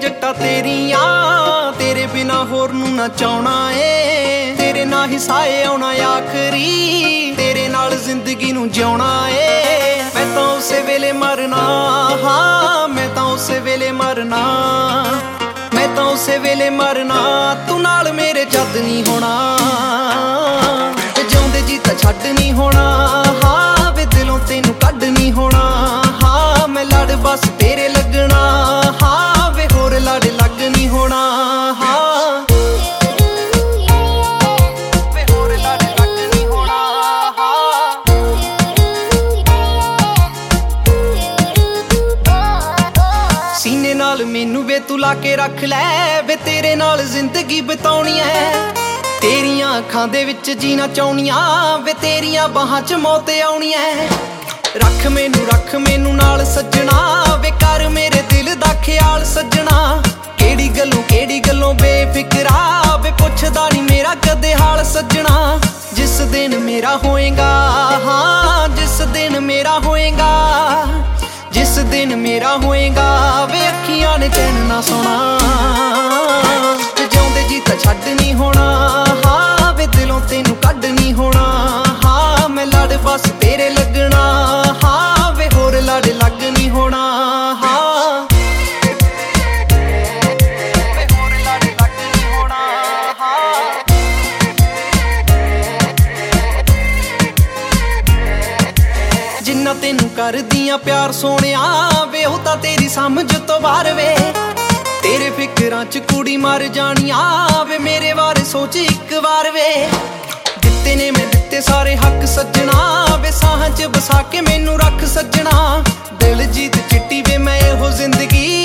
ਜੱਟਾ ਤੇਰੀਆਂ, ਤੇਰੇ ਬਿਨਾ ਹੋਰ ਨੂੰ ਨਾ ਚਾਹਣਾ ਏ। ਤੇਰੇ ਨਾਲ ਹੀ ਸਾਏ ਆਉਣਾ ਆਖਰੀ, ਤੇਰੇ ਨਾਲ ਜ਼ਿੰਦਗੀ ਨੂੰ ਜਿਉਣਾ ਏ। ਮੈਂ ਤਾਂ ਉਸੇ ਵੇਲੇ ਮਰਨਾ, ਹਾਂ ਮੈਂ ਤਾਂ ਉਸੇ ਵੇਲੇ ਮਰਨਾ, ਮੈਂ ਤਾਂ ਉਸੇ ਵੇਲੇ ਮਰਨਾ, ਤੂੰ ਨਾਲ ਮੇਰੇ ਜਦ ਨਹੀਂ ਹੋਣਾ। ਜਿਉਂਦੇ ਜੀ ਤਾਂ ਛੱਡ ਨਹੀਂ ਹੋਣਾ, ਹਾਂ ਵੇ ਦਿਲੋਂ ਤੈਨੂੰ ਕੱਢ ਨਹੀਂ ਹੋਣਾ। ਹਾਂ ਮੈਂ ਲੜ ਬਸ ਤੇਰੇ ਲੱਗਣਾ, ਹਾਂ ਵੇ ਹੋਰ ਲੜ ਲੱਗ ਨਹੀਂ ਹੋਣਾ। ਹਾਂ ਵੇ ਹੋਰ ਲੜ ਲੱਗ ਨਹੀਂ ਹੋਣਾ। ਸੀਨੇ ਨਾਲ ਮੈਨੂੰ ਵੇ ਤੂੰ ਲਾ ਕੇ ਰੱਖ ਲੈ, ਵੇ ਤੇਰੇ ਨਾਲ ਜ਼ਿੰਦਗੀ ਬਿਤਾਉਣੀ ਐ। ਤੇਰੀਆਂ ਅੱਖਾਂ ਦੇ ਵਿੱਚ ਜੀਣਾ ਚਾਹੁੰਨੀਆਂ, ਵੇ ਤੇਰੀਆਂ ਬਾਹਾਂ 'ਚ ਮੌਤ ਆਉਣੀ ਐ। ਰੱਖ ਮੈਨੂੰ ਨਾਲ ਸੱਜਣਾ, ਵੇ ਕਰ ਮੇਰੇ ਦਿਲ ਦਾ ਖਿਆਲ ਸੱਜਣਾ। ਕਿਹੜੀ ਗੱਲੋਂ ਬੇਫਿਕਰਾ, ਵੇ ਪੁੱਛਦਾ ਨਹੀਂ ਮੇਰਾ ਕਦੇ ਹਾਲ ਸੱਜਣਾ। ਜਿਸ ਦਿਨ ਮੇਰਾ ਹੋਏਗਾ, ਹਾਂ ਜਿਸ ਦਿਨ ਮੇਰਾ ਹੋਏਗਾ, ਜਿਸ ਦਿਨ ਮੇਰਾ ਹੋਏਗਾ, ਵੇ ਅੱਖੀਆਂ ਨੇ ਚੈਨ ਨਾ ਸੋਣਾ। ਜਿਉਂਦੇ ਜੀ ਤਾਂ ਛੱਡ ਨਹੀਂ ਹੋਣਾ, ਹਾਂ ਵੇ ਦਿਲੋਂ ਤੈਨੂੰ ਕੱਢ ਨਹੀਂ ਹੋਣਾ। ਹਾਂ ਮੈਂ ਲੜ ਬਸ ਤੇਰੇ ਲੱਗਣਾ, ਹਾਂ ਵੇ ਹੋਰ ਲੜ ਲੱਗ ਨਹੀਂ ਹੋਣਾ। ਹਾਂ ਵੇ ਹੋਰ ਲੜ ਲੱਗ ਨਹੀਂ ਹੋਣਾ। ਹਾਂ ਜਿੰਨਾ ਤੈਨੂੰ ਕਰਦੀਆਂ ਪਿਆਰ ਸੋਹਣਿਆ, ਵੇ ਉਹ ਤਾਂ ਤੇਰੀ ਸਮਝ ਤੋਂ ਬਾਹਰ ਵੇ। ਤੇਰੇ ਫਿਕਰਾਂ 'ਚ ਕੁੜੀ ਮਰ ਜਾਣੀਆਂ, ਵੇ ਮੇਰੇ ਬਾਰੇ ਸੋਚ ਇੱਕ ਵਾਰ ਵੇ। ਦਿੱਤੇ ਨੇ ਮੈਂ ਦਿੱਤੇ ਸਾਰੇ ਹੱਕ ਸੱਜਣਾ, ਵੇ ਸਾਹਾਂ 'ਚ ਵਸਾ ਕੇ ਮੈਨੂੰ ਰੱਖ ਸੱਜਣਾ। ਦਿਲਜੀਤ ਚਿੱਟੀ ਵੇ ਮੈਂ ਇਹੋ ਜ਼ਿੰਦਗੀ,